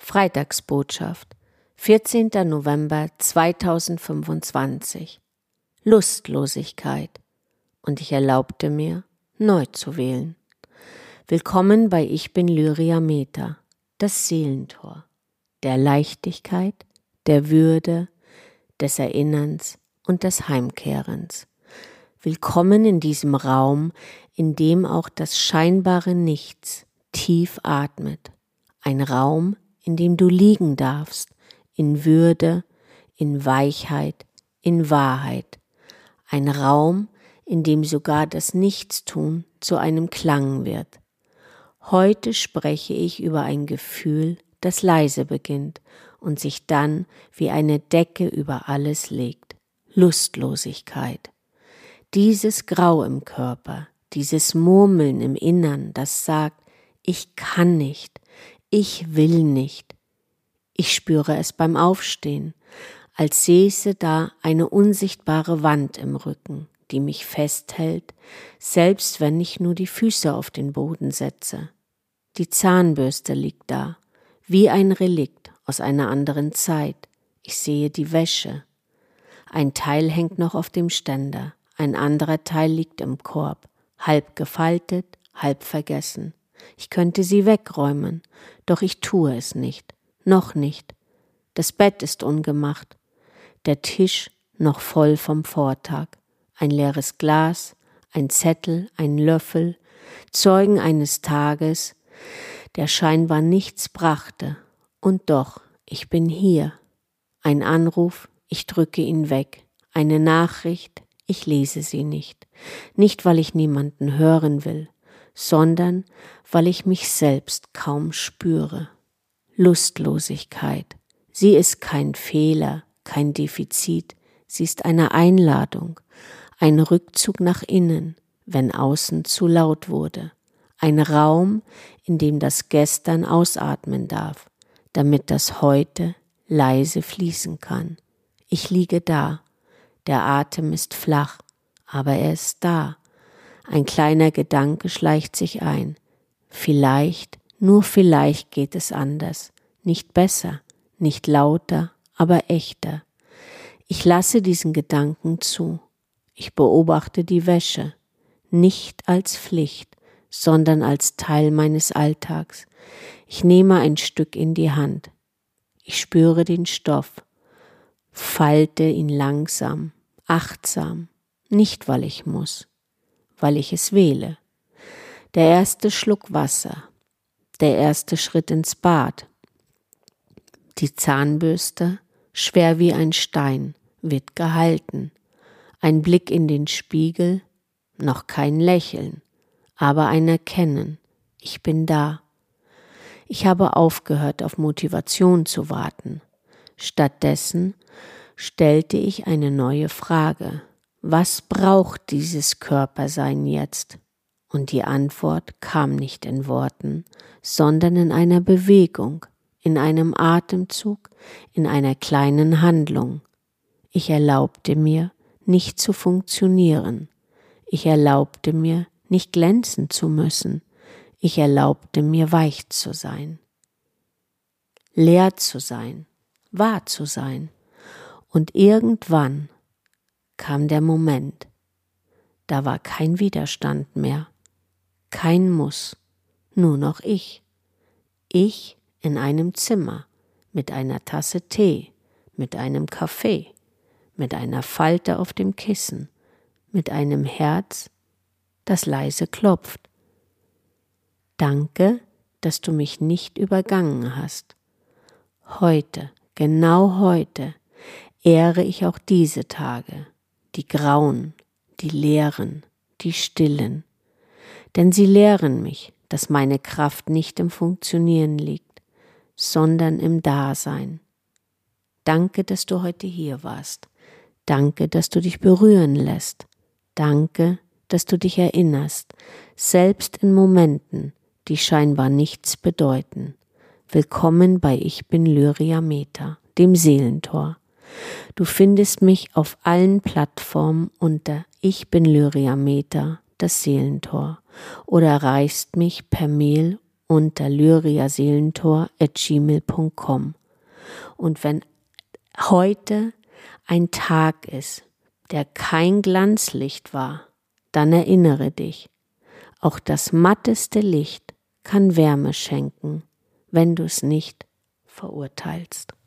Freitagsbotschaft, 14. November 2025. Lustlosigkeit. Und ich erlaubte mir, neu zu wählen. Willkommen bei Ich bin Lyria Meta, das Seelentor, der Leichtigkeit, der Würde, des Erinnerns und des Heimkehrens. Willkommen in diesem Raum, in dem auch das scheinbare Nichts tief atmet. Ein Raum, in dem du liegen darfst, in Würde, in Weichheit, in Wahrheit. Ein Raum, in dem sogar das Nichtstun zu einem Klang wird. Heute spreche ich über ein Gefühl, das leise beginnt und sich dann wie eine Decke über alles legt. Lustlosigkeit. Dieses Grau im Körper, dieses Murmeln im Innern, das sagt, ich kann nicht, ich will nicht. Ich spüre es beim Aufstehen, als säße da eine unsichtbare Wand im Rücken, die mich festhält, selbst wenn ich nur die Füße auf den Boden setze. Die Zahnbürste liegt da, wie ein Relikt aus einer anderen Zeit. Ich sehe die Wäsche. Ein Teil hängt noch auf dem Ständer, ein anderer Teil liegt im Korb, halb gefaltet, halb vergessen. Ich könnte sie wegräumen, doch ich tue es nicht, noch nicht. Das Bett ist ungemacht, der Tisch noch voll vom Vortag, ein leeres Glas, ein Zettel, ein Löffel, Zeugen eines Tages, der scheinbar nichts brachte. Und doch, ich bin hier. Ein Anruf, ich drücke ihn weg. Eine Nachricht, ich lese sie nicht. Nicht, weil ich niemanden hören will, sondern weil ich mich selbst kaum spüre. Lustlosigkeit. Sie ist kein Fehler, kein Defizit. Sie ist eine Einladung, ein Rückzug nach innen, wenn außen zu laut wurde. Ein Raum, in dem das Gestern ausatmen darf, damit das Heute leise fließen kann. Ich liege da. Der Atem ist flach, aber er ist da. Ein kleiner Gedanke schleicht sich ein. Vielleicht, nur vielleicht geht es anders. Nicht besser, nicht lauter, aber echter. Ich lasse diesen Gedanken zu. Ich beobachte die Wäsche, nicht als Pflicht, sondern als Teil meines Alltags. Ich nehme ein Stück in die Hand. Ich spüre den Stoff, falte ihn langsam, achtsam, nicht weil ich muss, weil ich es wähle. Der erste Schluck Wasser, der erste Schritt ins Bad. Die Zahnbürste, schwer wie ein Stein, wird gehalten. Ein Blick in den Spiegel, noch kein Lächeln, aber ein Erkennen, ich bin da. Ich habe aufgehört, auf Motivation zu warten. Stattdessen stellte ich eine neue Frage. Was braucht dieses Körpersein jetzt? Und die Antwort kam nicht in Worten, sondern in einer Bewegung, in einem Atemzug, in einer kleinen Handlung. Ich erlaubte mir, nicht zu funktionieren. Ich erlaubte mir, nicht glänzen zu müssen. Ich erlaubte mir, weich zu sein. Leer zu sein, wahr zu sein. Und irgendwann kam der Moment. Da war kein Widerstand mehr, kein Muss, nur noch ich. Ich in einem Zimmer, mit einer Tasse Tee, mit einem Kaffee, mit einer Falte auf dem Kissen, mit einem Herz, das leise klopft. Danke, dass du mich nicht übergangen hast. Heute, genau heute, ehre ich auch diese Tage, die grauen, die leeren, die stillen. Denn sie lehren mich, dass meine Kraft nicht im Funktionieren liegt, sondern im Dasein. Danke, dass du heute hier warst. Danke, dass du dich berühren lässt. Danke, dass du dich erinnerst, selbst in Momenten, die scheinbar nichts bedeuten. Willkommen bei Ich bin Lyria Meta, dem Seelentor. Du findest mich auf allen Plattformen unter Ich bin Lyria Meta, das Seelentor, oder erreichst mich per Mail unter lyriaseelentor@gmail.com. Und wenn heute ein Tag ist, der kein Glanzlicht war, dann erinnere dich, auch das matteste Licht kann Wärme schenken, wenn du es nicht verurteilst.